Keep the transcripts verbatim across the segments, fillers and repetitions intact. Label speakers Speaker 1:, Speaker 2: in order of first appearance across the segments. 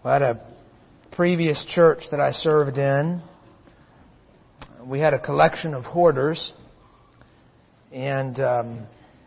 Speaker 1: At a previous church that I served in, we had a collection of hoarders, and um,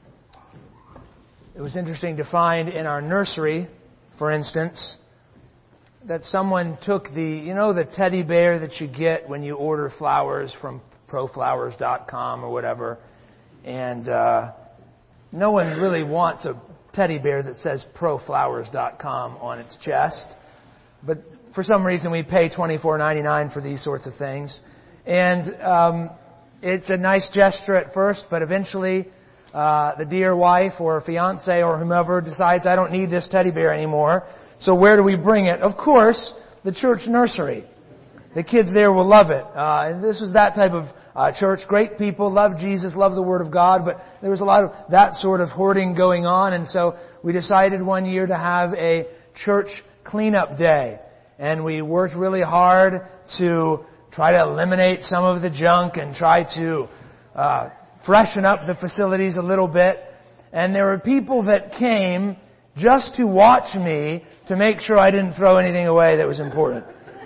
Speaker 1: it was interesting to find in our nursery, for instance, that someone took the, you know, the teddy bear that you get when you order flowers from pro flowers dot com or whatever, and uh, no one really wants a teddy bear that says pro flowers dot com on its chest. But for some reason we pay twenty-four ninety-nine for these sorts of things. And um, it's a nice gesture at first, but eventually uh, the dear wife or fiance or whomever decides, I don't need this teddy bear anymore. So where do we bring it? Of course, the church nursery. The kids there will love it. Uh, and this was that type of uh, church. Great people, love Jesus, love the Word of God, but there was a lot of that sort of hoarding going on. And so we decided one year to have a church cleanup day, and we worked really hard to try to eliminate some of the junk and try to uh, freshen up the facilities a little bit. And there were people that came just to watch me to make sure I didn't throw anything away that was important.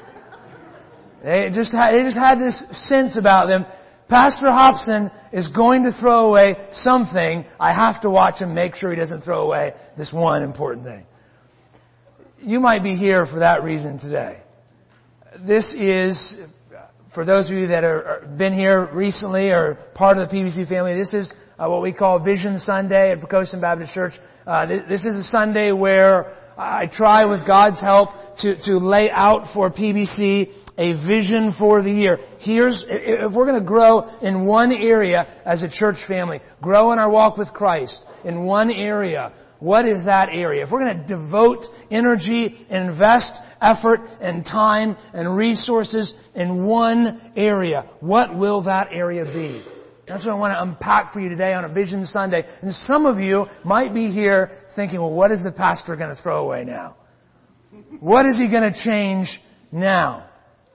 Speaker 1: They just had, they just had this sense about them. Pastor Hobson is going to throw away something. I have to watch him, make sure he doesn't throw away this one important thing. You might be here for that reason today. This is, for those of you that are been here recently or part of the P B C family, this is uh, what we call Vision Sunday at Poquoson Baptist Church. Uh, th- this is a Sunday where I try, with God's help, to, to lay out for P B C a vision for the year. Here's, if we're going to grow in one area as a church family, grow in our walk with Christ in one area, what is that area? If we're going to devote energy, invest effort and time and resources in one area, what will that area be? That's what I want to unpack for you today on a Vision Sunday. And some of you might be here thinking, well, what is the pastor going to throw away now? What is he going to change now?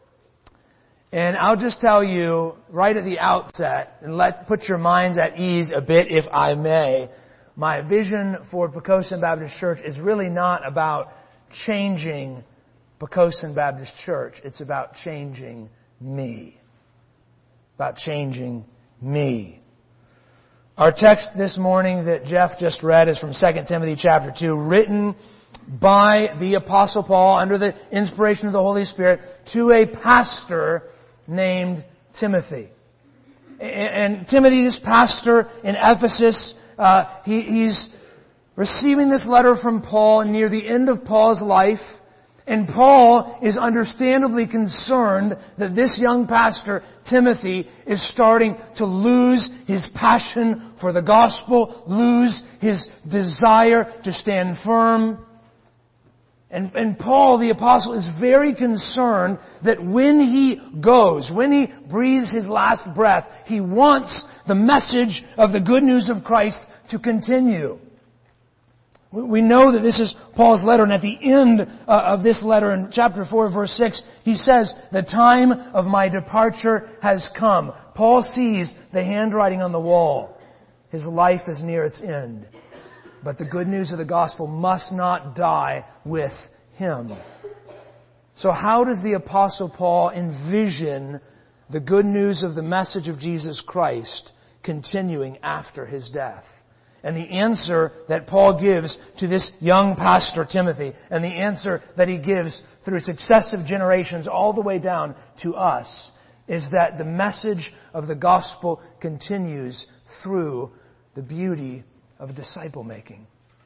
Speaker 1: And I'll just tell you right at the outset, and let put your minds at ease a bit, if I may. My vision for Poquoson Baptist Church is really not about changing Poquoson Baptist Church. It's about changing me. About changing me. Our text this morning that Jeff just read is from Second Timothy chapter two, written by the Apostle Paul under the inspiration of the Holy Spirit to a pastor named Timothy. And, and Timothy, this pastor in Ephesus, uh, he, he's receiving this letter from Paul near the end of Paul's life. And Paul is understandably concerned that this young pastor, Timothy, is starting to lose his passion for the gospel, lose his desire to stand firm. And, and Paul, the apostle, is very concerned that when he goes, when he breathes his last breath, he wants the message of the good news of Christ to continue. We know that this is Paul's letter, and at the end of this letter, in chapter four, verse six, he says, the time of my departure has come. Paul sees the handwriting on the wall. His life is near its end. But the good news of the gospel must not die with him. So how does the Apostle Paul envision the good news of the message of Jesus Christ continuing after his death? And the answer that Paul gives to this young pastor, Timothy, and the answer that he gives through successive generations all the way down to us, is that the message of the gospel continues through the beauty of disciple making.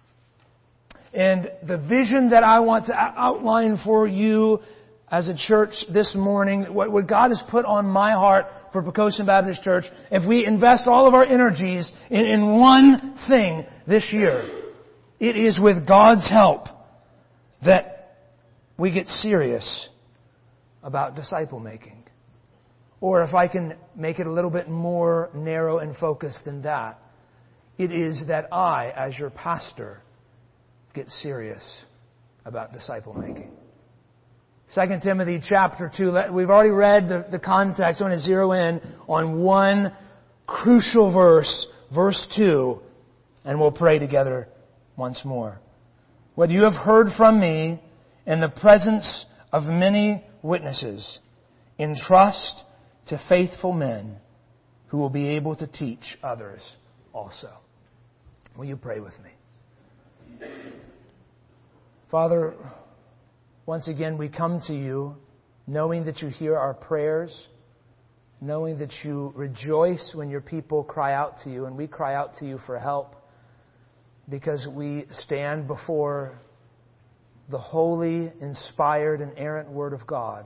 Speaker 1: And the vision that I want to outline for you as a church this morning, what, what God has put on my heart for Poquoson Baptist Church, if we invest all of our energies in, in one thing this year, it is with God's help that we get serious about disciple making. Or if I can make it a little bit more narrow and focused than that, it is that I, as your pastor, get serious about disciple making. Second Timothy chapter two, we've already read the, the context. I want to zero in on one crucial verse, verse two, and we'll pray together once more. What you have heard from me in the presence of many witnesses, entrust to faithful men who will be able to teach others also. Will you pray with me? Father, once again we come to you knowing that you hear our prayers, knowing that you rejoice when your people cry out to you, and we cry out to you for help because we stand before the holy, inspired, and inerrant Word of God.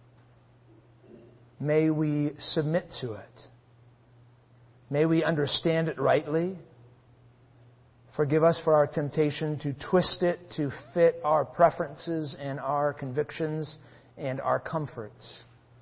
Speaker 1: May we submit to it. May we understand it rightly. Forgive us for our temptation to twist it to fit our preferences and our convictions and our comforts.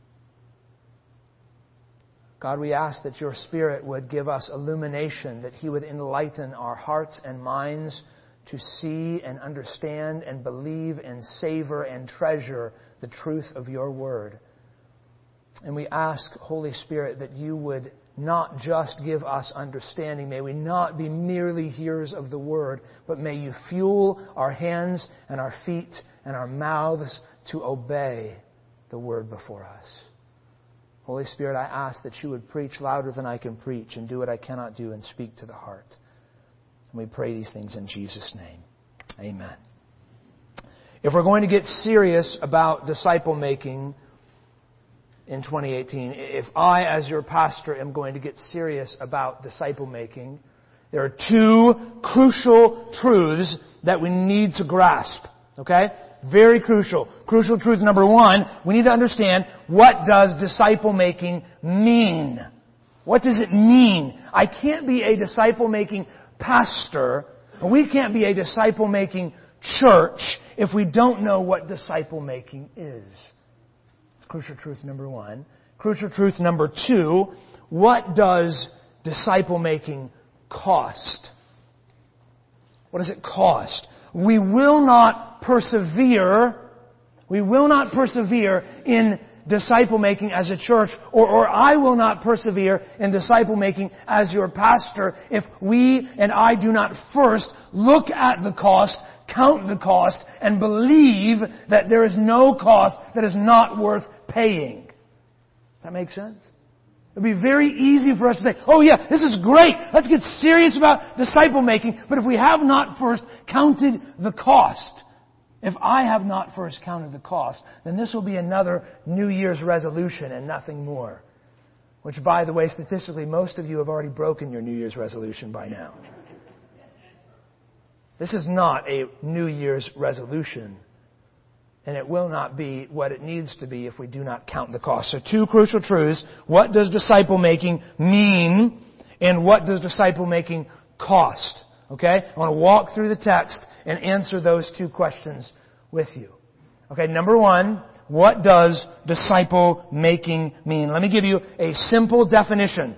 Speaker 1: God, we ask that your Spirit would give us illumination, that He would enlighten our hearts and minds to see and understand and believe and savor and treasure the truth of your Word. And we ask, Holy Spirit, that you would not just give us understanding. May we not be merely hearers of the Word, but may you fuel our hands and our feet and our mouths to obey the Word before us. Holy Spirit, I ask that you would preach louder than I can preach and do what I cannot do and speak to the heart. And we pray these things in Jesus' name. Amen. If we're going to get serious about disciple making in twenty eighteen, if I, as your pastor, am going to get serious about disciple making, there are two crucial truths that we need to grasp. Okay? Very crucial. Crucial truth number one, we need to understand, what does disciple making mean? What does it mean? I can't be a disciple making pastor, and we can't be a disciple making church if we don't know what disciple making is. It's crucial truth number one. Crucial truth number two, what does disciple making cost? What does it cost? We will not persevere, we will not persevere in disciple making as a church, or, or I will not persevere in disciple making as your pastor if we and I do not first look at the cost, count the cost, and believe that there is no cost that is not worth paying. Does that make sense? It would be very easy for us to say, oh yeah, this is great. Let's get serious about disciple making. But if we have not first counted the cost, if I have not first counted the cost, then this will be another New Year's resolution and nothing more. Which, by the way, statistically, most of you have already broken your New Year's resolution by now. This is not a New Year's resolution. And it will not be what it needs to be if we do not count the cost. So two crucial truths. What does disciple making mean? And what does disciple making cost? Okay? I want to walk through the text and answer those two questions with you. Okay, number one, what does disciple making mean? Let me give you a simple definition.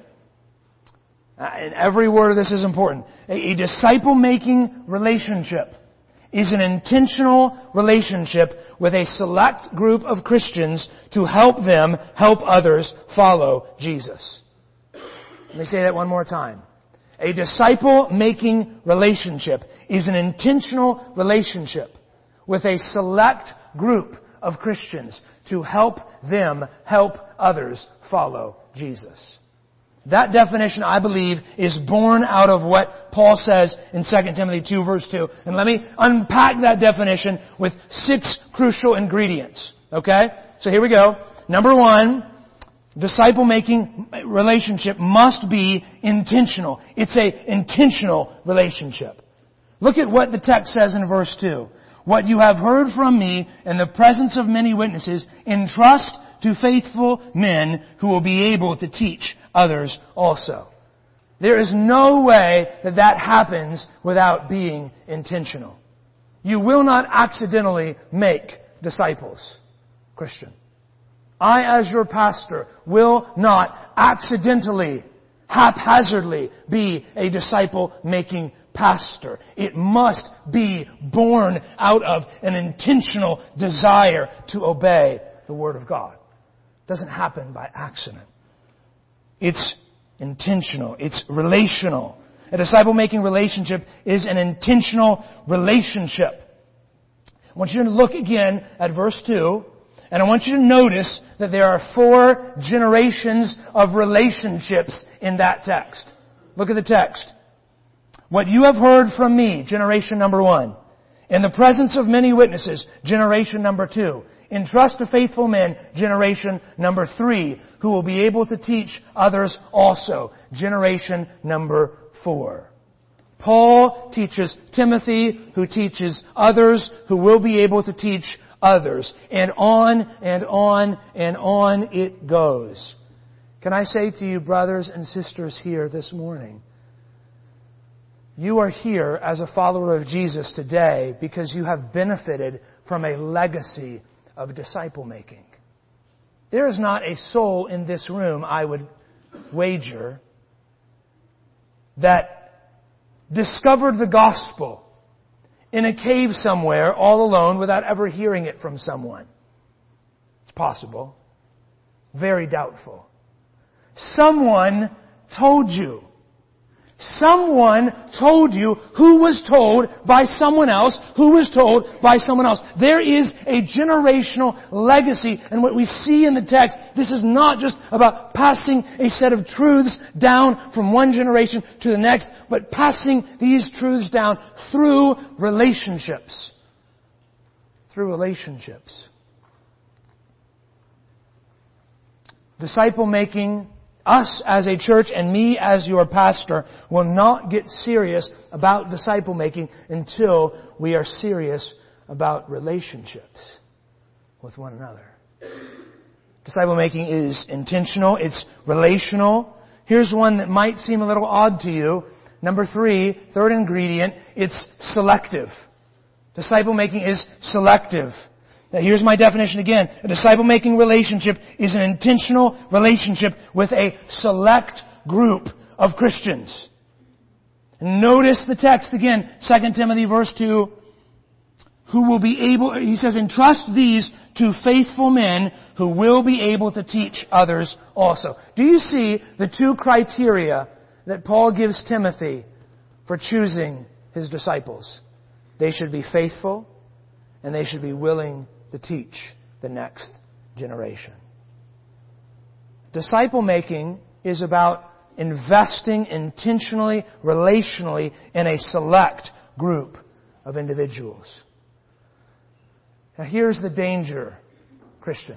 Speaker 1: Uh, and every word of this is important. A, a disciple making relationship is an intentional relationship with a select group of Christians to help them help others follow Jesus. Let me say that one more time. A disciple-making relationship is an intentional relationship with a select group of Christians to help them help others follow Jesus. That definition, I believe, is born out of what Paul says in Second Timothy two, verse two. And let me unpack that definition with six crucial ingredients. Okay? So here we go. Number one, disciple-making relationship must be intentional. It's a intentional relationship. Look at what the text says in verse two. What you have heard from me in the presence of many witnesses, entrust to faithful men who will be able to teach others also. There is no way that that happens without being intentional. You will not accidentally make disciples, Christian. I, as your pastor, will not accidentally, haphazardly be a disciple-making pastor. It must be born out of an intentional desire to obey the Word of God. It doesn't happen by accident. It's intentional. It's relational. A disciple-making relationship is an intentional relationship. I want you to look again at verse two, and I want you to notice that there are four generations of relationships in that text. Look at the text. What you have heard from me, generation number one. In the presence of many witnesses, generation number two. Entrust to faithful men, generation number three, who will be able to teach others also, generation number four. Paul teaches Timothy, who teaches others, who will be able to teach others. And on and on and on it goes. Can I say to you, brothers and sisters here this morning, you are here as a follower of Jesus today because you have benefited from a legacy of disciple making. There is not a soul in this room, I would wager, that discovered the gospel in a cave somewhere all alone without ever hearing it from someone. It's possible. Very doubtful. Someone told you. Someone told you who was told by someone else, who was told by someone else. There is a generational legacy. And what we see in the text, this is not just about passing a set of truths down from one generation to the next, but passing these truths down through relationships. Through relationships. Disciple making, us as a church and me as your pastor, will not get serious about disciple making until we are serious about relationships with one another. Disciple making is intentional. It's relational. Here's one that might seem a little odd to you. Number three, third ingredient, it's selective. Disciple making is selective. Now here's my definition again. A disciple-making relationship is an intentional relationship with a select group of Christians. And notice the text again, Second Timothy verse two, who will be able, he says, entrust these to faithful men who will be able to teach others also. Do you see the two criteria that Paul gives Timothy for choosing his disciples? They should be faithful and they should be willing to teach the next generation. Disciple making is about investing intentionally, relationally in a select group of individuals. Now here's the danger, Christian.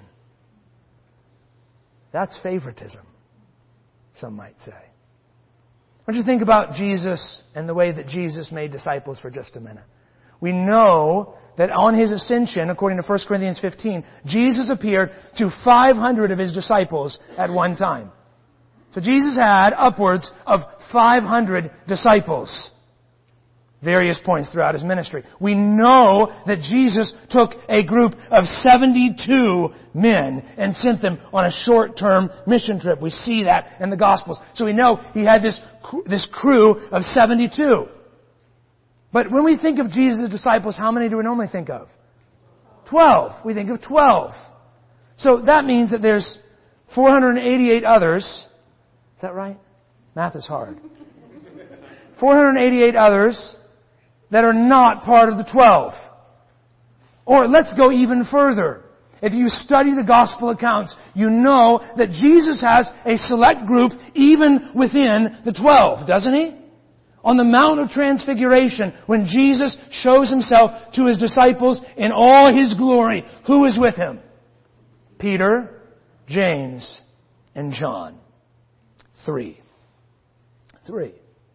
Speaker 1: That's favoritism, some might say. Why don't you think about Jesus and the way that Jesus made disciples for just a minute? We know that on His ascension, according to First Corinthians fifteen, Jesus appeared to five hundred of His disciples at one time. So Jesus had upwards of five hundred disciples. Various points throughout His ministry. We know that Jesus took a group of seventy-two men and sent them on a short-term mission trip. We see that in the Gospels. So we know He had this, this crew of seventy-two. But when we think of Jesus' disciples, how many do we normally think of? Twelve. We think of twelve. So that means that there's four hundred eighty-eight others. Is that right? Math is hard. four hundred eighty-eight others that are not part of the twelve. Or let's go even further. If you study the gospel accounts, you know that Jesus has a select group even within the twelve, doesn't He? On the Mount of Transfiguration, when Jesus shows Himself to His disciples in all His glory, who is with Him? Peter, James, and John. Three. Three.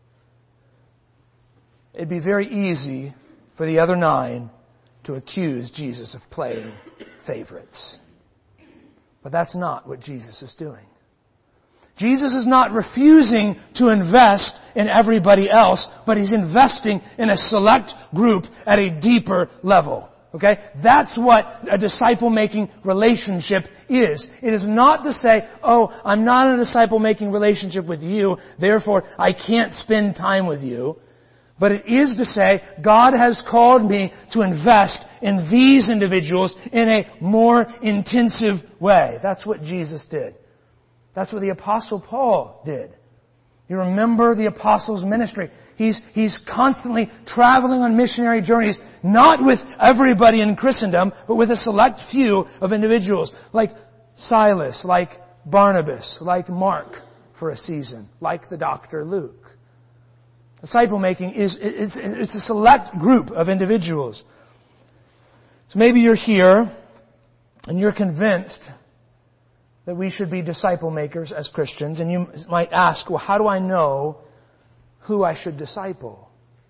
Speaker 1: It'd be very easy for the other nine to accuse Jesus of playing favorites. But that's not what Jesus is doing. Jesus is not refusing to invest in everybody else, but He's investing in a select group at a deeper level. Okay? That's what a disciple-making relationship is. It is not to say, oh, I'm not in a disciple-making relationship with you, therefore I can't spend time with you. But it is to say, God has called me to invest in these individuals in a more intensive way. That's what Jesus did. That's what the Apostle Paul did. You remember the apostles' ministry. He's, he's constantly traveling on missionary journeys, not with everybody in Christendom, but with a select few of individuals, like Silas, like Barnabas, like Mark for a season, like the Doctor Luke. Disciple making is it's, it's a select group of individuals. So maybe you're here and you're convinced that we should be disciple makers as Christians, and you might ask, well, how do I know who I should disciple?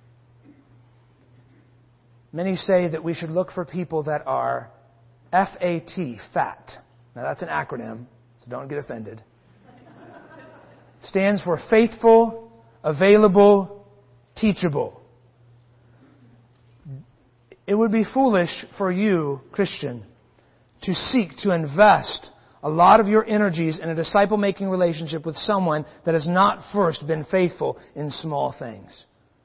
Speaker 1: Many say that we should look for people that are F A T, fat. Now that's an acronym, so don't get offended. It stands for faithful, available, teachable. It would be foolish for you, Christian, to seek to invest a lot of your energies in a disciple-making relationship with someone that has not first been faithful in small things.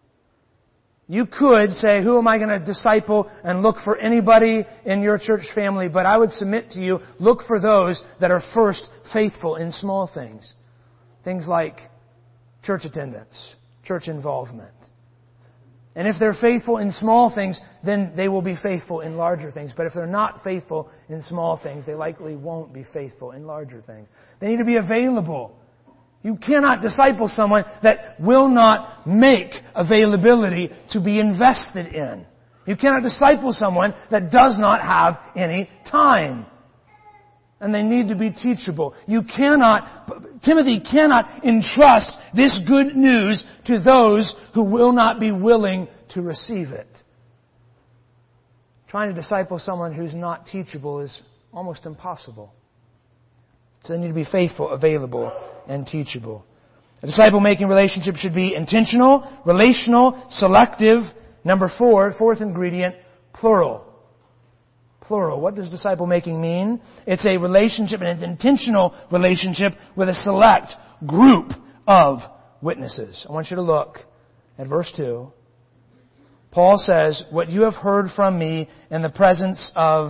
Speaker 1: You could say, who am I going to disciple, and look for anybody in your church family, but I would submit to you, look for those that are first faithful in small things. Things like church attendance, church involvement. And if they're faithful in small things, then they will be faithful in larger things. But if they're not faithful in small things, they likely won't be faithful in larger things. They need to be available. You cannot disciple someone that will not make availability to be invested in. You cannot disciple someone that does not have any time. And they need to be teachable. You cannot, Timothy cannot entrust this good news to those who will not be willing to receive it. Trying to disciple someone who's not teachable is almost impossible. So they need to be faithful, available, and teachable. A disciple-making relationship should be intentional, relational, selective. Number four, fourth ingredient, plural. Plural. What does disciple-making mean? It's a relationship, an intentional relationship with a select group of witnesses. I want you to look at verse two. Paul says, what you have heard from me in the presence of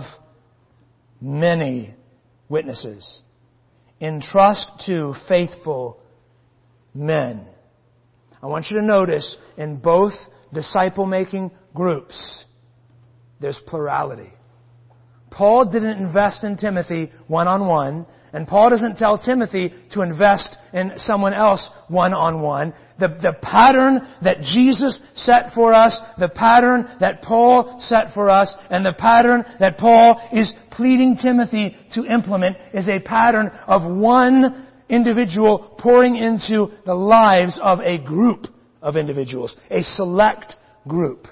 Speaker 1: many witnesses, entrust to faithful men. I want you to notice in both disciple-making groups, there's plurality. Paul didn't invest in Timothy one-on-one, and Paul doesn't tell Timothy to invest in someone else one-on-one. The, the pattern that Jesus set for us, the pattern that Paul set for us, and the pattern that Paul is pleading Timothy to implement is a pattern of one individual pouring into the lives of a group of individuals, a select group.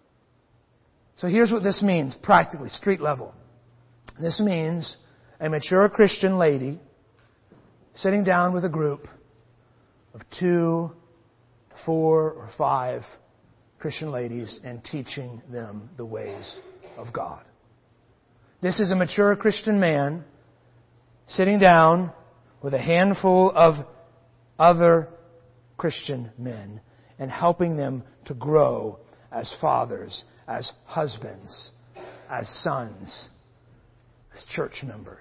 Speaker 1: So here's what this means, practically, street level. This means a mature Christian lady sitting down with a group of two, four, or five Christian ladies and teaching them the ways of God. This is a mature Christian man sitting down with a handful of other Christian men and helping them to grow as fathers, as husbands, as sons, as church members.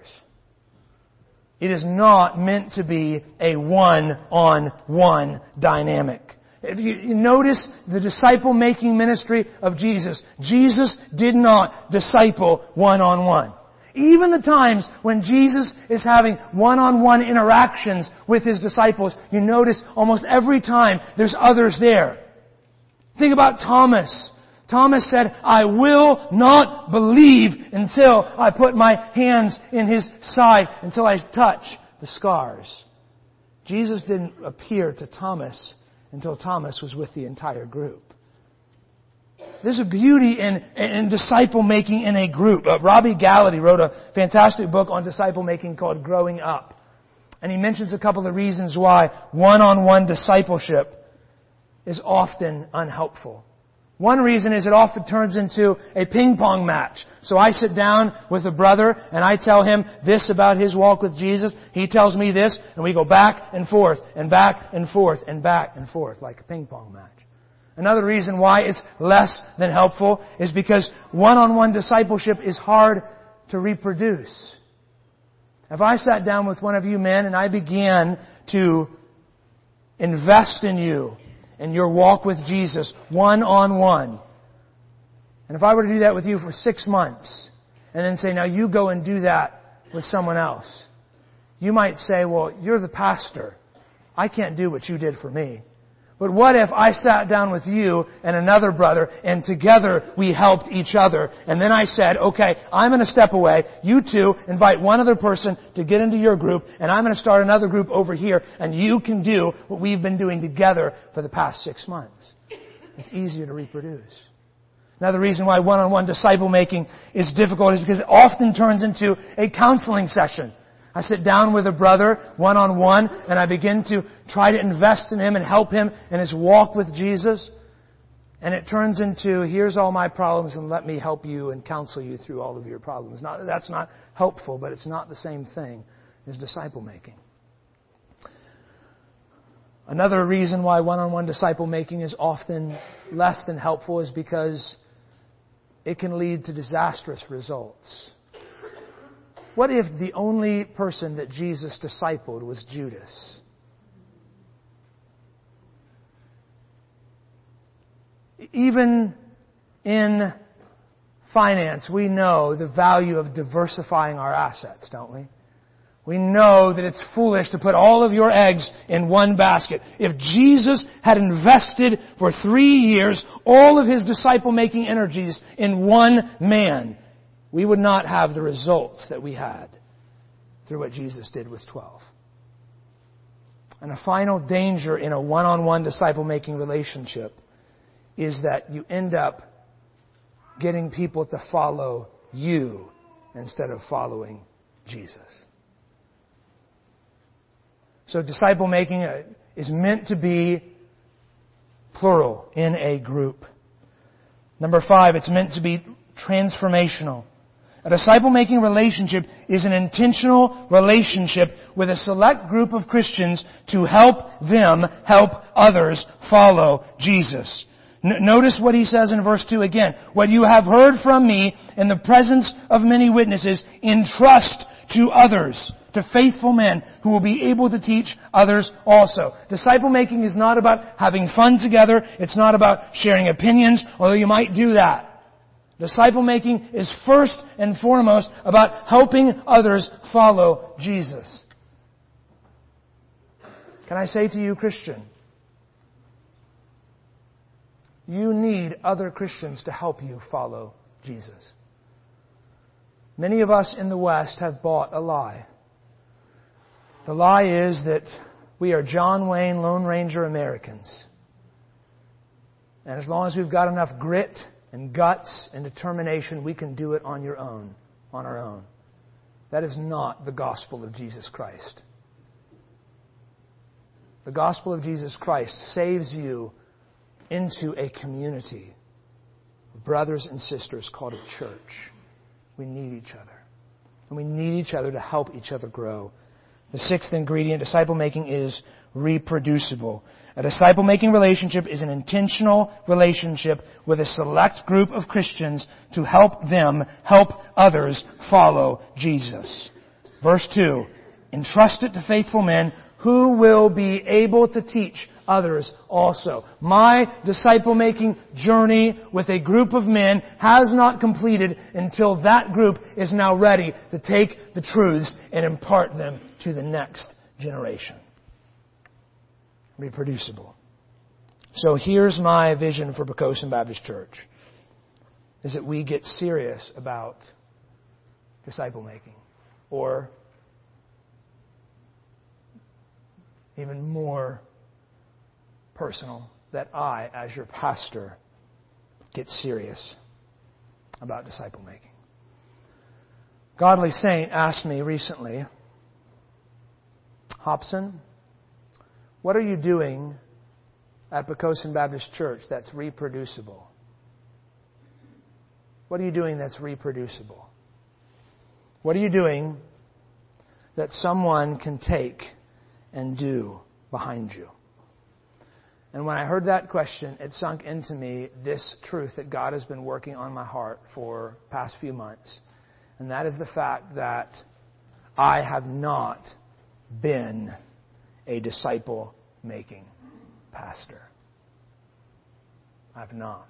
Speaker 1: It is not meant to be a one-on-one dynamic. If you, you notice the disciple-making ministry of Jesus, Jesus did not disciple one-on-one. Even the times when Jesus is having one-on-one interactions with His disciples, you notice almost every time there's others there. Think about Thomas. Thomas said, I will not believe until I put my hands in His side, until I touch the scars. Jesus didn't appear to Thomas until Thomas was with the entire group. There's a beauty in, in disciple-making in a group. Uh, Robbie Gallaty wrote a fantastic book on disciple-making called Growing Up. And he mentions a couple of reasons why one-on-one discipleship is often unhelpful. One reason is it often turns into a ping-pong match. So I sit down with a brother and I tell him this about his walk with Jesus. He tells me this, and we go back and forth and back and forth and back and forth like a ping-pong match. Another reason why it's less than helpful is because one-on-one discipleship is hard to reproduce. If I sat down with one of you men and I began to invest in you and your walk with Jesus one-on-one. And if I were to do that with you for six months and then say, now you go and do that with someone else, you might say, well, you're the pastor. I can't do what you did for me. But what if I sat down with you and another brother and together we helped each other? And then I said, okay, I'm going to step away. You two invite one other person to get into your group, and I'm going to start another group over here, and you can do what we've been doing together for the past six months. It's easier to reproduce. Another reason why one-on-one disciple making is difficult is because it often turns into a counseling session. I sit down with a brother one-on-one and I begin to try to invest in him and help him in his walk with Jesus. And it turns into, here's all my problems and let me help you and counsel you through all of your problems. Not, that's not helpful, but it's not the same thing as disciple making. Another reason why one-on-one disciple making is often less than helpful is because it can lead to disastrous results. What if the only person that Jesus discipled was Judas? Even in finance, we know the value of diversifying our assets, don't we? We know that it's foolish to put all of your eggs in one basket. If Jesus had invested for three years all of His disciple-making energies in one man, we would not have the results that we had through what Jesus did with twelve. And a final danger in a one-on-one disciple-making relationship is that you end up getting people to follow you instead of following Jesus. So disciple-making is meant to be plural in a group. Number five, it's meant to be transformational. A disciple-making relationship is an intentional relationship with a select group of Christians to help them help others follow Jesus. N- notice what he says in verse two again. What you have heard from me in the presence of many witnesses, entrust to others, to faithful men who will be able to teach others also. Disciple making is not about having fun together. It's not about sharing opinions, although you might do that. Disciple making is first and foremost about helping others follow Jesus. Can I say to you, Christian, you need other Christians to help you follow Jesus. Many of us in the West have bought a lie. The lie is that we are John Wayne Lone Ranger Americans. And as long as we've got enough grit and guts and determination, we can do it on your own, on our own. That is not the gospel of Jesus Christ. The gospel of Jesus Christ saves you into a community of brothers and sisters called a church. We need each other. And we need each other to help each other grow. The sixth ingredient, disciple-making, is reproducible. A disciple-making relationship is an intentional relationship with a select group of Christians to help them help others follow Jesus. Verse two, entrust it to faithful men who will be able to teach others also. My disciple-making journey with a group of men has not completed until that group is now ready to take the truths and impart them to the next generation. Reproducible. So here's my vision for Poquoson Baptist Church, is that we get serious about disciple-making, or even more personal, that I, as your pastor, get serious about disciple-making. Godly Saint asked me recently, Hobson, what are you doing at Poquoson Baptist Church that's reproducible? What are you doing that's reproducible? What are you doing that someone can take and do behind you? And when I heard that question, it sunk into me this truth that God has been working on my heart for the past few months. And that is the fact that I have not been a disciple disciple-making pastor. I've not.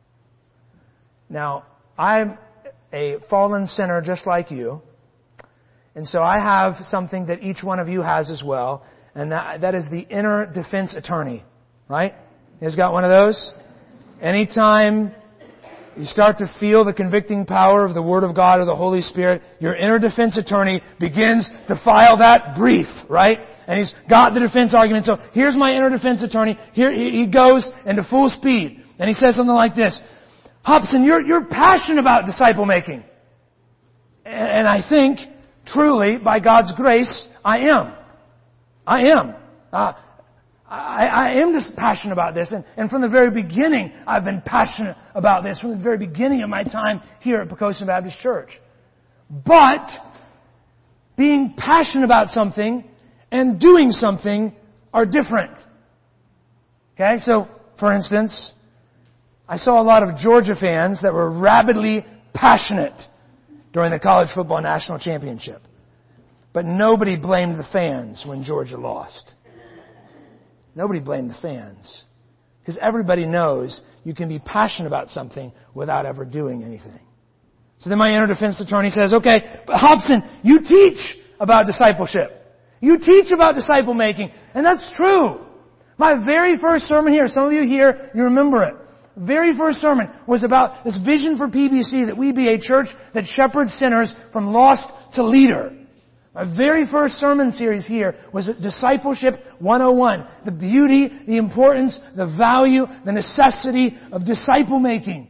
Speaker 1: Now, I'm a fallen sinner just like you. And so I have something that each one of you has as well. And that, that is the inner defense attorney. Right? You guys got one of those? Anytime you start to feel the convicting power of the Word of God or the Holy Spirit, your inner defense attorney begins to file that brief, right? And he's got the defense argument. So here's my inner defense attorney. Here he goes into full speed. And he says something like this. Hobson, you're, you're passionate about disciple making. And I think, truly, by God's grace, I am. I am. Uh, I, I am just passionate about this. And, and from the very beginning, I've been passionate about this. From the very beginning of my time here at Poquoson Baptist Church. But, being passionate about something and doing something are different. Okay? So, for instance, I saw a lot of Georgia fans that were rabidly passionate during the college football national championship. But nobody blamed the fans when Georgia lost. Nobody blamed the fans. Because everybody knows you can be passionate about something without ever doing anything. So then my inner defense attorney says, okay, but Hobson, you teach about discipleship. You teach about disciple making. And that's true. My very first sermon here, some of you here, you remember it. Very first sermon was about this vision for P B C that we be a church that shepherds sinners from lost to leader. My very first sermon series here was Discipleship one oh one. The beauty, the importance, the value, the necessity of disciple making.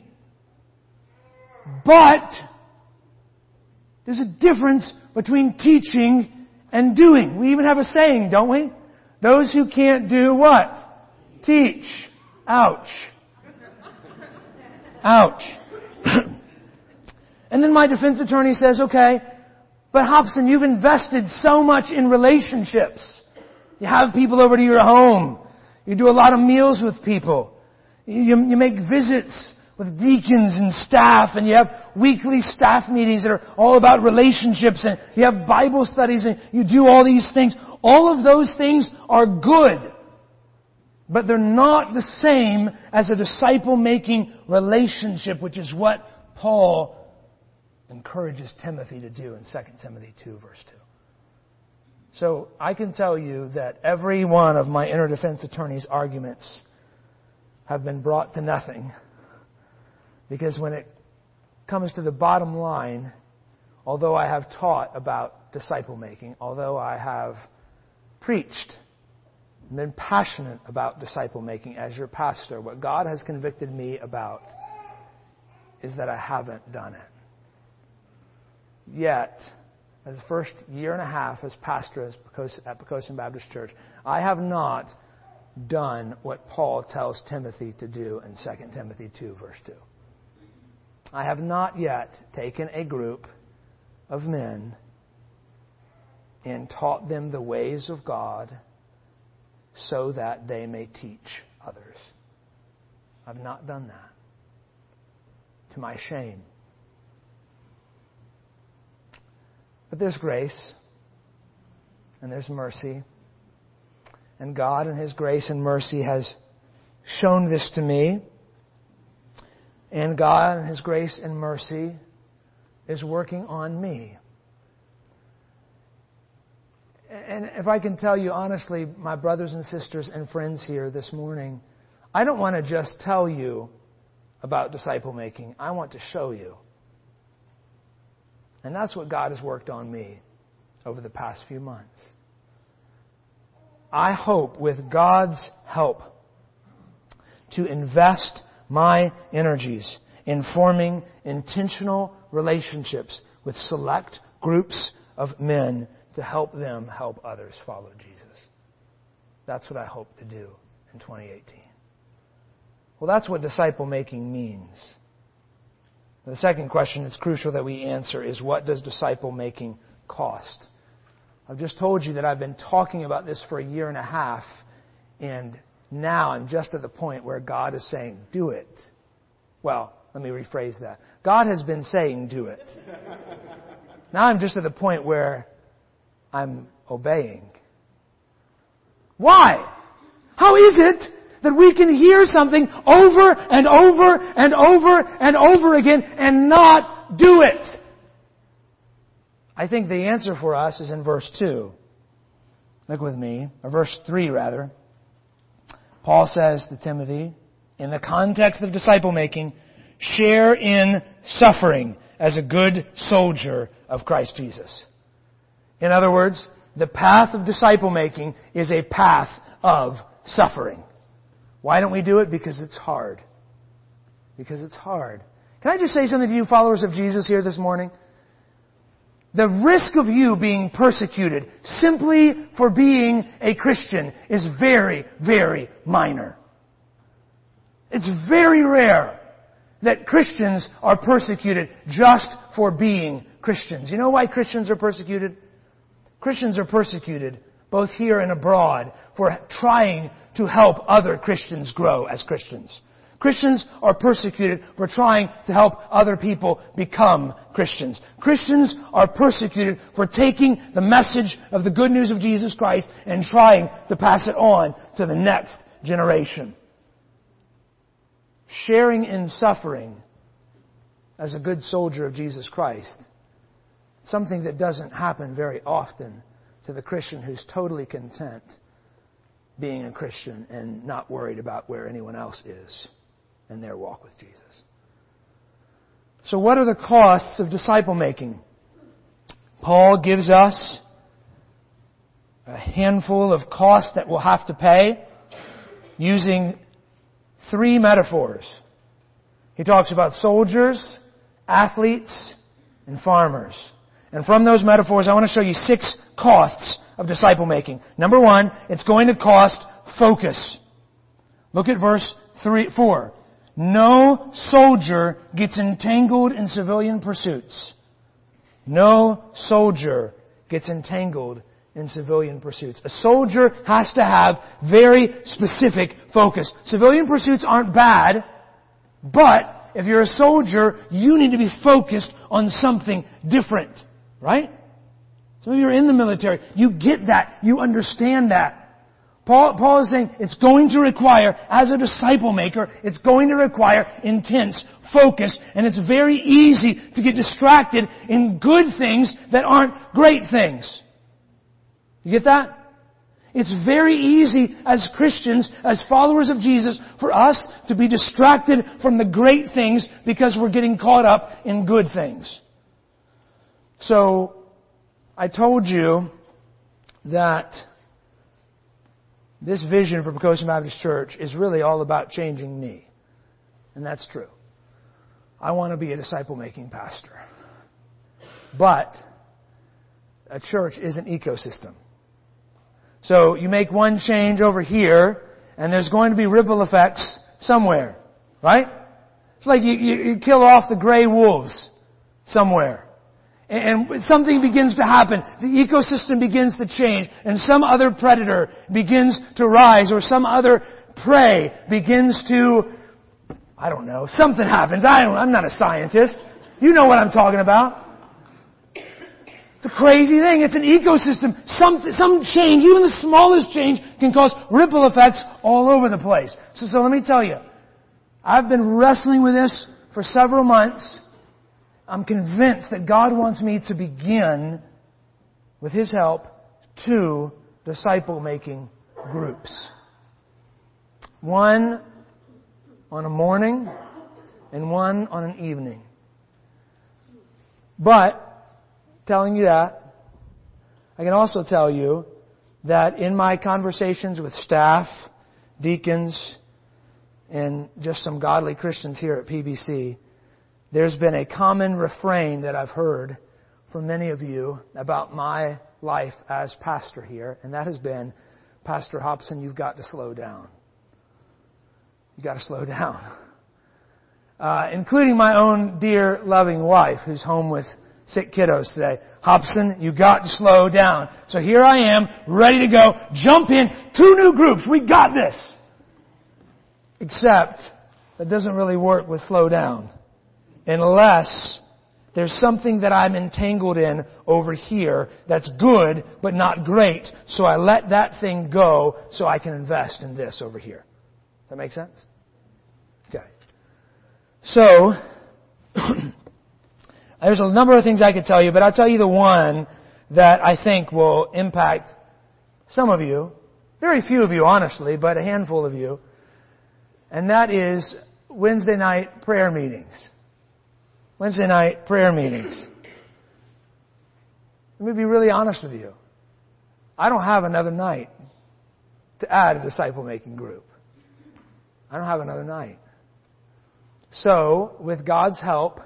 Speaker 1: But there's a difference between teaching and doing. We even have a saying, don't we? Those who can't do what? Teach. Ouch. Ouch. And then my defense attorney says, okay, but Hobson, you've invested so much in relationships. You have people over to your home. You do a lot of meals with people. You, you make visits with deacons and staff, and you have weekly staff meetings that are all about relationships, and you have Bible studies, and you do all these things. All of those things are good. But they're not the same as a disciple-making relationship, which is what Paul encourages Timothy to do in Second Timothy two, verse two. So I can tell you that every one of my inner defense attorney's arguments have been brought to nothing. Because when it comes to the bottom line, although I have taught about disciple-making, although I have preached and been passionate about disciple-making as your pastor, what God has convicted me about is that I haven't done it. Yet, as the first year and a half as pastor at Poquoson Baptist Church, I have not done what Paul tells Timothy to do in Second Timothy two, verse two. I have not yet taken a group of men and taught them the ways of God so that they may teach others. I've not done that. To my shame. But there's grace. And there's mercy. And God in His grace and mercy has shown this to me. And God in His grace and mercy is working on me. And if I can tell you honestly, my brothers and sisters and friends here this morning, I don't want to just tell you about disciple making. I want to show you. And that's what God has worked on me over the past few months. I hope with God's help to invest my energies in forming intentional relationships with select groups of men to help them help others follow Jesus. That's what I hope to do in twenty eighteen. Well, that's what disciple making means. The second question that's crucial that we answer is, what does disciple making cost? I've just told you that I've been talking about this for a year and a half, and now I'm just at the point where God is saying, do it. Well, let me rephrase that. God has been saying, do it. Now I'm just at the point where I'm obeying. Why? How is it that we can hear something over and over and over and over again and not do it? I think the answer for us is in verse two. Look with me, or verse three rather. Paul says to Timothy, in the context of disciple making, share in suffering as a good soldier of Christ Jesus. In other words, the path of disciple making is a path of suffering. Why don't we do it? Because it's hard. Because it's hard. Can I just say something to you followers of Jesus here this morning? The risk of you being persecuted simply for being a Christian is very, very minor. It's very rare that Christians are persecuted just for being Christians. You know why Christians are persecuted? Christians are persecuted both here and abroad for trying to help other Christians grow as Christians. Christians are persecuted for trying to help other people become Christians. Christians are persecuted for taking the message of the good news of Jesus Christ and trying to pass it on to the next generation. Sharing in suffering as a good soldier of Jesus Christ, something that doesn't happen very often to the Christian who's totally content being a Christian and not worried about where anyone else is in their walk with Jesus. So what are the costs of disciple making? Paul gives us a handful of costs that we'll have to pay using three metaphors. He talks about soldiers, athletes, and farmers. And from those metaphors, I want to show you six costs of disciple making. Number one, it's going to cost focus. Look at verse three, four. No soldier gets entangled in civilian pursuits. No soldier gets entangled in civilian pursuits. A soldier has to have very specific focus. Civilian pursuits aren't bad, but if you're a soldier, you need to be focused on something different. Right? Some of you are in the military. You get that. You understand that. Paul, Paul is saying it's going to require, as a disciple maker, it's going to require intense focus. And it's very easy to get distracted in good things that aren't great things. You get that? It's very easy as Christians, as followers of Jesus, for us to be distracted from the great things because we're getting caught up in good things. So, I told you that this vision for Pocosin Baptist Church is really all about changing me. And that's true. I want to be a disciple-making pastor. But a church is an ecosystem. So you make one change over here, and there's going to be ripple effects somewhere. Right? It's like you, you, you kill off the gray wolves somewhere. And something begins to happen. The ecosystem begins to change. And some other predator begins to rise. Or some other prey begins to, I don't know, something happens. I don't, I'm not a scientist. You know what I'm talking about. It's a crazy thing. It's an ecosystem. Some, some change, even the smallest change, can cause ripple effects all over the place. So, so let me tell you. I've been wrestling with this for several months. I'm convinced that God wants me to begin, with His help, two disciple-making groups. One on a morning and one on an evening. But, telling you that, I can also tell you that in my conversations with staff, deacons, and just some godly Christians here at P B C, there's been a common refrain that I've heard from many of you about my life as pastor here, and that has been, Pastor Hobson, you've got to slow down. You've got to slow down. Uh, including my own dear, loving wife, who's home with sick kiddos today. Hobson, you've got to slow down. So here I am, ready to go. Jump in. Two new groups. We got this. Except, that doesn't really work with slow down. Unless there's something that I'm entangled in over here that's good but not great, so I let that thing go so I can invest in this over here. Does that make sense? Okay. So, there's a number of things I could tell you, but I'll tell you the one that I think will impact some of you. Very few of you, honestly, but a handful of you. And that is Wednesday night prayer meetings. Wednesday night prayer meetings. Let me be really honest with you. I don't have another night to add a disciple-making group. I don't have another night. So, with God's help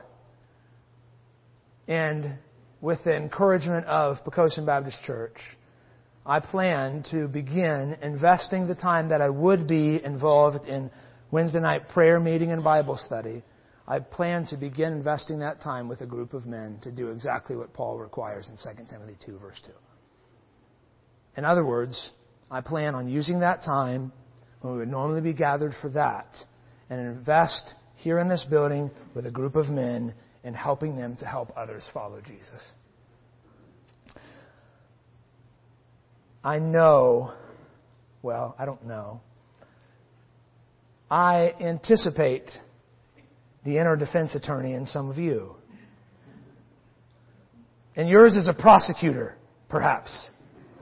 Speaker 1: and with the encouragement of Poquoson Baptist Church, I plan to begin investing the time that I would be involved in Wednesday night prayer meeting and Bible study. I plan to begin investing that time with a group of men to do exactly what Paul requires in Second Timothy two, verse two. In other words, I plan on using that time when we would normally be gathered for that and invest here in this building with a group of men in helping them to help others follow Jesus. I know, well, I don't know. I anticipate the inner defense attorney in some of you. And yours is a prosecutor, perhaps.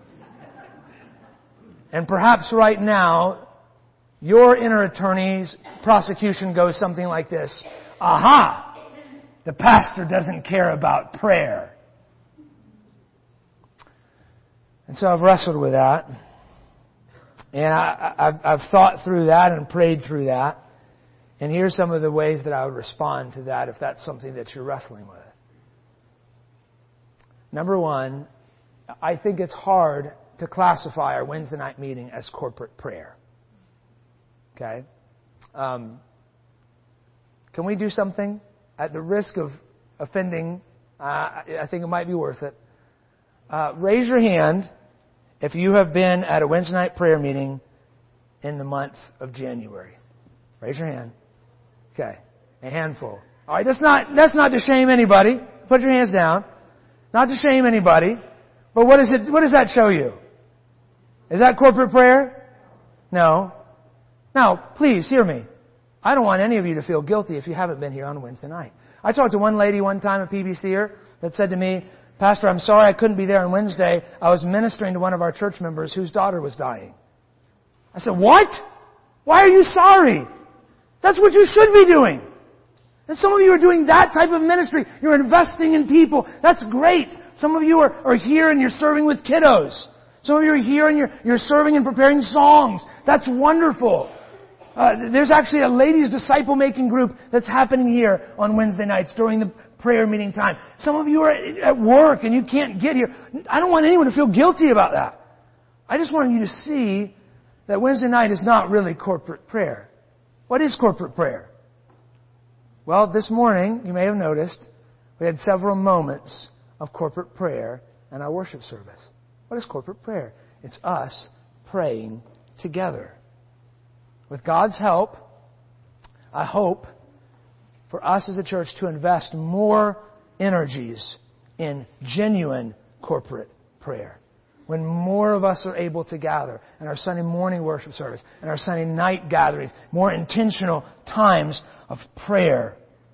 Speaker 1: And perhaps right now, your inner attorney's prosecution goes something like this. Aha! The pastor doesn't care about prayer. And so I've wrestled with that. And I, I've, I've thought through that and prayed through that. And here's some of the ways that I would respond to that if that's something that you're wrestling with. Number one, I think it's hard to classify our Wednesday night meeting as corporate prayer. Okay? Um, can we do something at the risk of offending? Uh, I think it might be worth it. Uh, raise your hand if you have been at a Wednesday night prayer meeting in the month of January. Raise your hand. Okay. A handful. All right, that's not, that's not to shame anybody. Put your hands down. Not to shame anybody. But what is it, what does that show you? Is that corporate prayer? No. Now, please hear me. I don't want any of you to feel guilty if you haven't been here on Wednesday night. I talked to one lady one time, a P B C-er, that said to me, Pastor, I'm sorry I couldn't be there on Wednesday. I was ministering to one of our church members whose daughter was dying. I said, what? Why are you sorry? That's what you should be doing. And some of you are doing that type of ministry. You're investing in people. That's great. Some of you are, are here and you're serving with kiddos. Some of you are here and you're, you're serving and preparing songs. That's wonderful. Uh, there's actually a ladies' disciple-making group that's happening here on Wednesday nights during the prayer meeting time. Some of you are at work and you can't get here. I don't want anyone to feel guilty about that. I just want you to see that Wednesday night is not really corporate prayer. What is corporate prayer? Well, this morning, you may have noticed, we had several moments of corporate prayer in our worship service. What is corporate prayer? It's us praying together. With God's help, I hope for us as a church to invest more energies in genuine corporate prayer. When more of us are able to gather in our Sunday morning worship service and our Sunday night gatherings, more intentional times of prayer.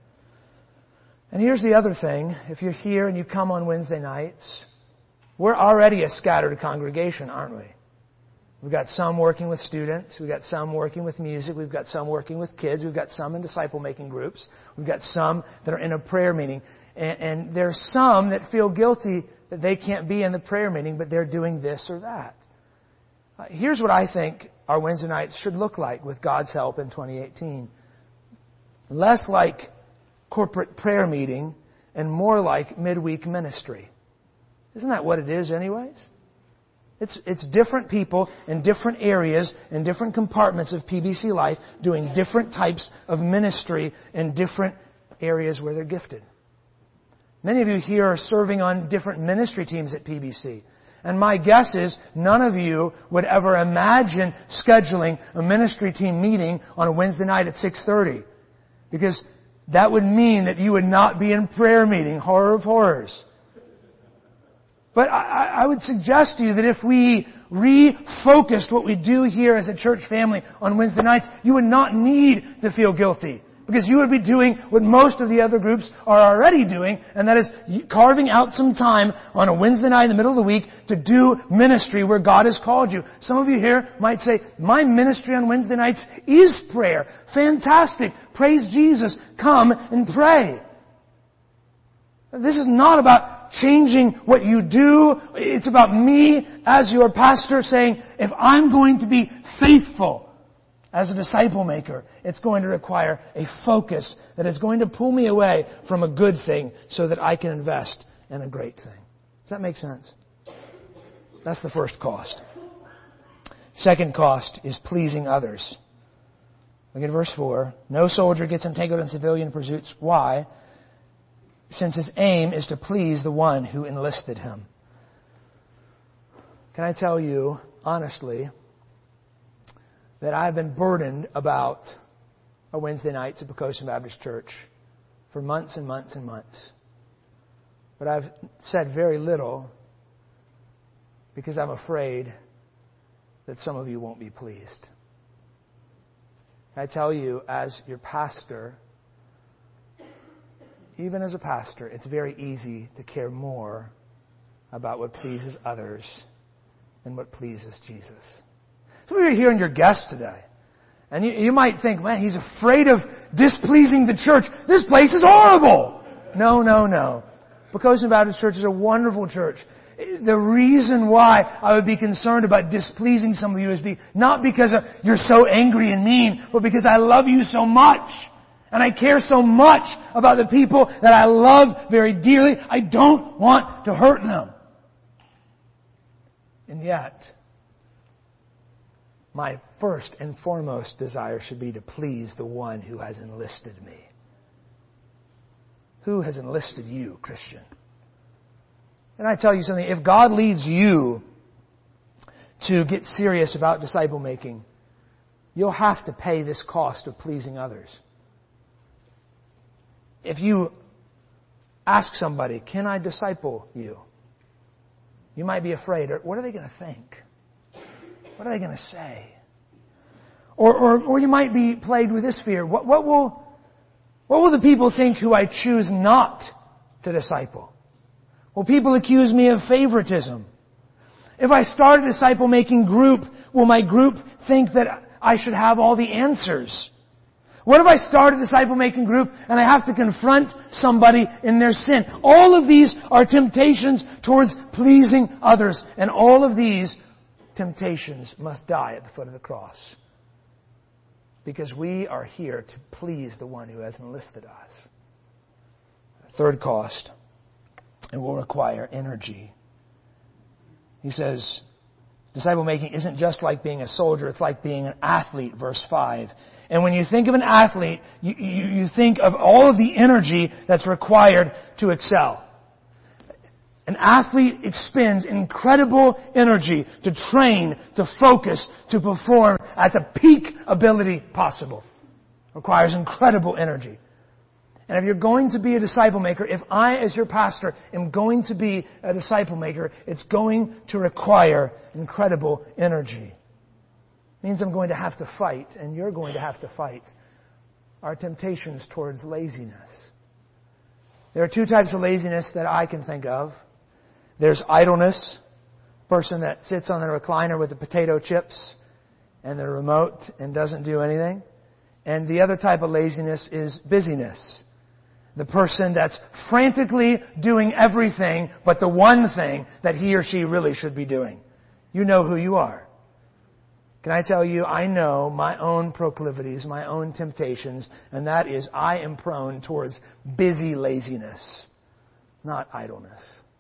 Speaker 1: And here's the other thing. If you're here and you come on Wednesday nights, we're already a scattered congregation, aren't we? We've got some working with students. We've got some working with music. We've got some working with kids. We've got some in disciple-making groups. We've got some that are in a prayer meeting. And, and there's some that feel guilty that they can't be in the prayer meeting, but they're doing this or that. Uh, here's what I think our Wednesday nights should look like with God's help in twenty eighteen. Less like corporate prayer meeting and more like midweek ministry. Isn't that what it is anyways? It's, it's different people in different areas, in different compartments of P B C life, doing different types of ministry in different areas where they're gifted. Many of you here are serving on different ministry teams at P B C. And my guess is none of you would ever imagine scheduling a ministry team meeting on a Wednesday night at six thirty. Because that would mean that you would not be in prayer meeting. Horror of horrors. But I, I would suggest to you that if we refocused what we do here as a church family on Wednesday nights, you would not need to feel guilty. Because you would be doing what most of the other groups are already doing, and that is carving out some time on a Wednesday night in the middle of the week to do ministry where God has called you. Some of you here might say, my ministry on Wednesday nights is prayer. Fantastic. Praise Jesus. Come and pray. This is not about changing what you do. It's about me as your pastor saying, if I'm going to be faithful as a disciple maker, it's going to require a focus that is going to pull me away from a good thing so that I can invest in a great thing. Does that make sense? That's the first cost. Second cost is pleasing others. Look at verse four. No soldier gets entangled in civilian pursuits. Why? Since his aim is to please the one who enlisted him. Can I tell you, honestly, that I've been burdened about our Wednesday nights at Pocosin Baptist Church for months and months and months. But I've said very little because I'm afraid that some of you won't be pleased. I tell you, as your pastor, even as a pastor, it's very easy to care more about what pleases others than what pleases Jesus. Some of you are hearing your guests today. And you, you might think, man, he's afraid of displeasing the church. This place is horrible. No, no, no. Pocosin Baptist Church is a wonderful church. The reason why I would be concerned about displeasing some of you is be, not because of, you're so angry and mean, but because I love you so much. And I care so much about the people that I love very dearly. I don't want to hurt them. And yet, my first and foremost desire should be to please the one who has enlisted me. Who has enlisted you, Christian? And I tell you something, if God leads you to get serious about disciple making, you'll have to pay this cost of pleasing others. If you ask somebody, can I disciple you? You might be afraid, or what are they going to think? What are they going to say? Or, or, or you might be plagued with this fear. What, what will, what will the people think who I choose not to disciple? Will people accuse me of favoritism? If I start a disciple-making group, will my group think that I should have all the answers? What if I start a disciple-making group and I have to confront somebody in their sin? All of these are temptations towards pleasing others. And all of these temptations must die at the foot of the cross. Because we are here to please the one who has enlisted us. Third cost, it will require energy. He says, disciple making isn't just like being a soldier, it's like being an athlete, verse five. And when you think of an athlete, you, you, you think of all of the energy that's required to excel. An athlete expends incredible energy to train, to focus, to perform at the peak ability possible. It requires incredible energy. And if you're going to be a disciple maker, if I as your pastor am going to be a disciple maker, it's going to require incredible energy. It means I'm going to have to fight, and you're going to have to fight our temptations towards laziness. There are two types of laziness that I can think of. There's idleness, a person that sits on the recliner with the potato chips and the remote and doesn't do anything. And the other type of laziness is busyness. The person that's frantically doing everything but the one thing that he or she really should be doing. You know who you are. Can I tell you, I know my own proclivities, my own temptations, and that is I am prone towards busy laziness, not idleness.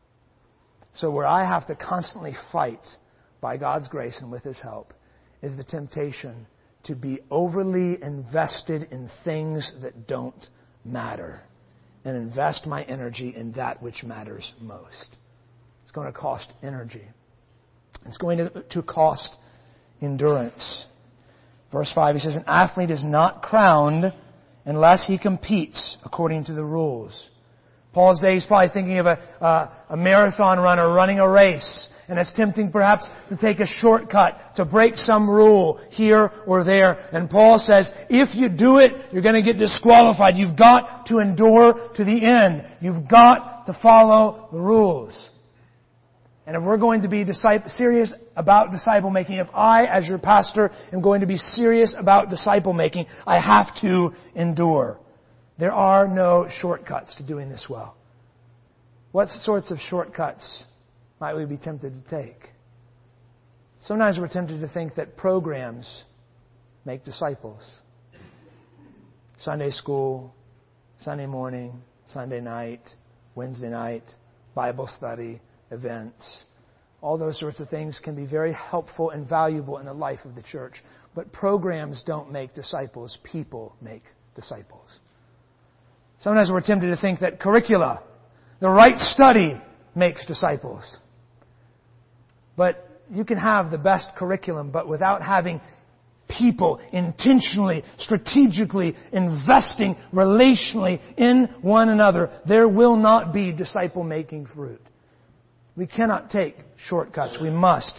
Speaker 1: So where I have to constantly fight by God's grace and with His help is the temptation to be overly invested in things that don't matter and invest my energy in that which matters most. It's going to cost energy. It's going to, to cost endurance. Verse five, he says, an athlete is not crowned unless he competes according to the rules. Paul's day, he's probably thinking of a, uh, a marathon runner running a race, and it's tempting perhaps to take a shortcut, to break some rule here or there. And Paul says, if you do it, you're going to get disqualified. You've got to endure to the end. You've got to follow the rules. And if we're going to be disciple, serious about disciple making, if I, as your pastor, am going to be serious about disciple making, I have to endure. There are no shortcuts to doing this well. What sorts of shortcuts might we be tempted to take? Sometimes we're tempted to think that programs make disciples. Sunday school, Sunday morning, Sunday night, Wednesday night, Bible study, events. All those sorts of things can be very helpful and valuable in the life of the church. But programs don't make disciples. People make disciples. Sometimes we're tempted to think that curricula, the right study, makes disciples. But you can have the best curriculum, but without having people intentionally, strategically investing relationally in one another, there will not be disciple-making fruit. We cannot take shortcuts. We must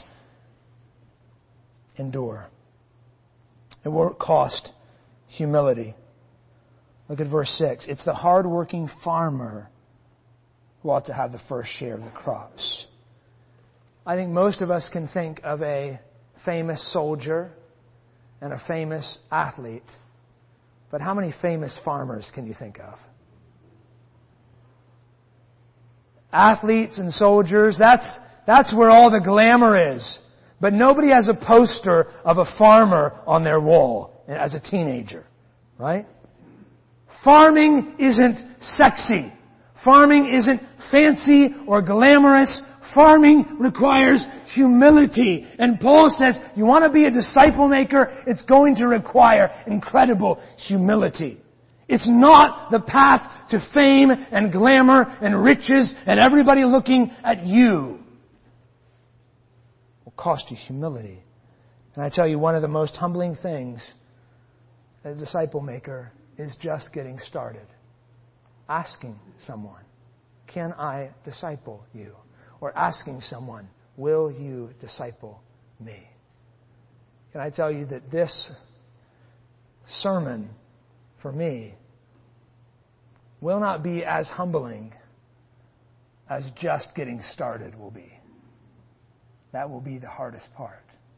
Speaker 1: endure. It will cost humility. Look at verse six. It's the hard-working farmer who ought to have the first share of the crops. I think most of us can think of a famous soldier and a famous athlete. But how many famous farmers can you think of? Athletes and soldiers, that's, that's where all the glamour is. But nobody has a poster of a farmer on their wall as a teenager. Right? Farming isn't sexy. Farming isn't fancy or glamorous. Farming requires humility. And Paul says, you want to be a disciple maker, it's going to require incredible humility. It's not the path to fame and glamour and riches and everybody looking at you. It will cost you humility. And I tell you, one of the most humbling things as a disciple maker is just getting started. Asking someone, can I disciple you? Or asking someone, will you disciple me? Can I tell you that this sermon, for me, will not be as humbling as just getting started will be. That will be the hardest part.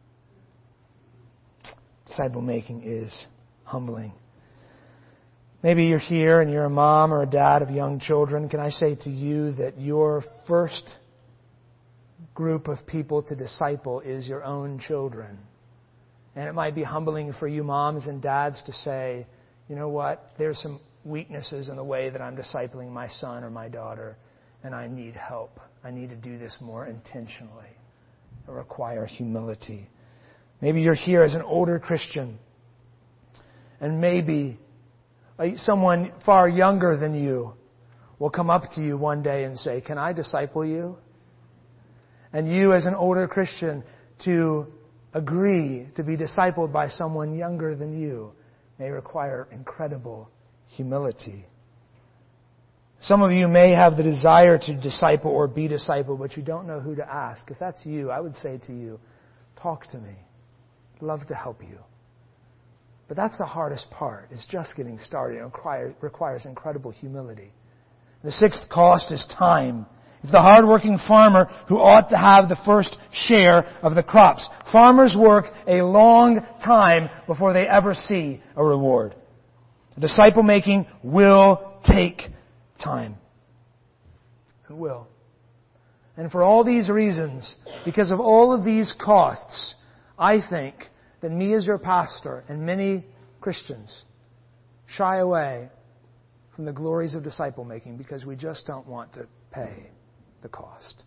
Speaker 1: Disciple making is humbling. Maybe you're here and you're a mom or a dad of young children. Can I say to you that your first group of people to disciple is your own children? And it might be humbling for you moms and dads to say, you know what, there's some weaknesses in the way that I'm discipling my son or my daughter, and I need help. I need to do this more intentionally. It requires humility. Maybe you're here as an older Christian, and maybe someone far younger than you will come up to you one day and say, can I disciple you? And you as an older Christian to agree to be discipled by someone younger than you may require incredible humility. Some of you may have the desire to disciple or be discipled, but you don't know who to ask. If that's you, I would say to you, talk to me. I'd love to help you. But that's the hardest part, is just getting started. It requires, requires incredible humility. The sixth cost is time. It's the hard-working farmer who ought to have the first share of the crops. Farmers work a long time before they ever see a reward. Disciple making will take time. It will. And for all these reasons, because of all of these costs, I think that me as your pastor and many Christians shy away from the glories of disciple making because we just don't want to pay the cost.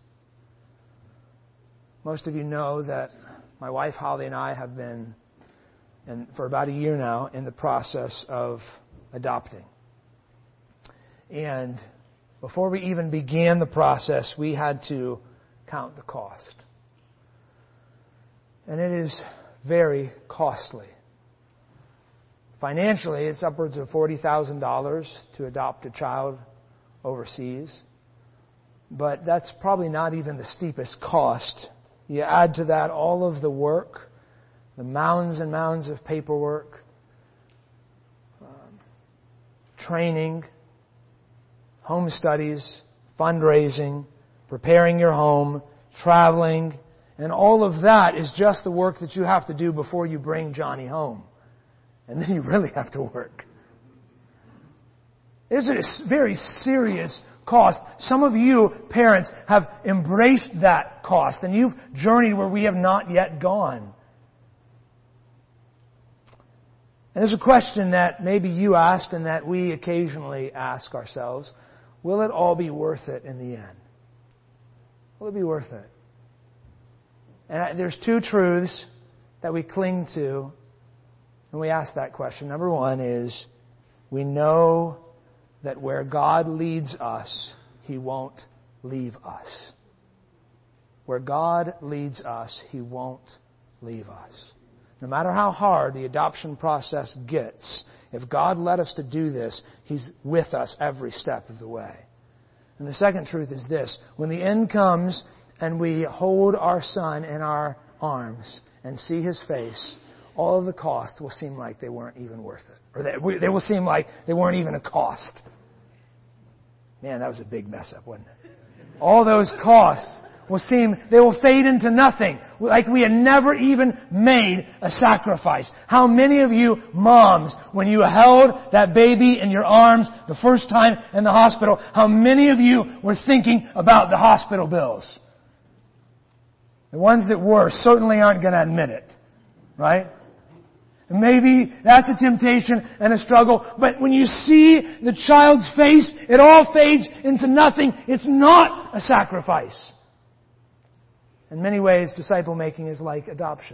Speaker 1: Most of you know that my wife Holly and I have been, and for about a year now, in the process of adopting. And before we even began the process, we had to count the cost. And it is very costly Financially, it's upwards of forty thousand dollars to adopt a child overseas. But that's probably not even the steepest cost. You add to that all of the work, the mounds and mounds of paperwork, um, training, home studies, fundraising, preparing your home, traveling, and all of that is just the work that you have to do before you bring Johnny home. And then you really have to work. It's a very serious cost. Some of you, parents, have embraced that cost, and you've journeyed where we have not yet gone. And there's a question that maybe you asked and that we occasionally ask ourselves. Will it all be worth it in the end? Will it be worth it? And there's two truths that we cling to when we ask that question. Number one is, we know that where God leads us, He won't leave us. Where God leads us, He won't leave us. No matter how hard the adoption process gets, if God led us to do this, He's with us every step of the way. And the second truth is this: when the end comes and we hold our son in our arms and see his face, all of the costs will seem like they weren't even worth it. Or they, they will seem like they weren't even a cost. Man, that was a big mess up, wasn't it? All those costs will seem, they will fade into nothing. Like we had never even made a sacrifice. How many of you moms, when you held that baby in your arms the first time in the hospital, how many of you were thinking about the hospital bills? The ones that were certainly aren't going to admit it. Right? And maybe that's a temptation and a struggle. But when you see the child's face, it all fades into nothing. It's not a sacrifice. In many ways, disciple making is like adoption.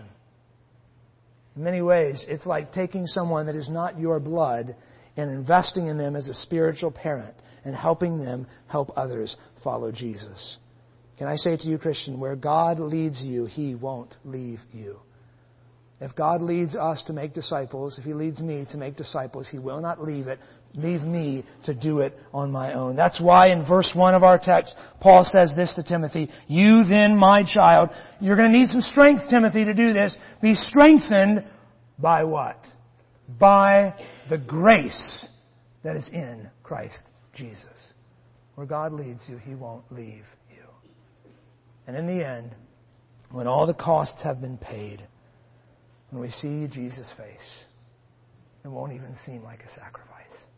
Speaker 1: In many ways, it's like taking someone that is not your blood and investing in them as a spiritual parent and helping them help others follow Jesus. Can I say to you, Christian, where God leads you, He won't leave you. If God leads us to make disciples, if He leads me to make disciples, He will not leave it, leave me to do it on my own. That's why in verse one of our text, Paul says this to Timothy: "You then, my child," you're going to need some strength, Timothy, to do this. "Be strengthened by" what? "By the grace that is in Christ Jesus." Where God leads you, He won't leave you. And in the end, when all the costs have been paid, when we see Jesus' face, it won't even seem like a sacrifice.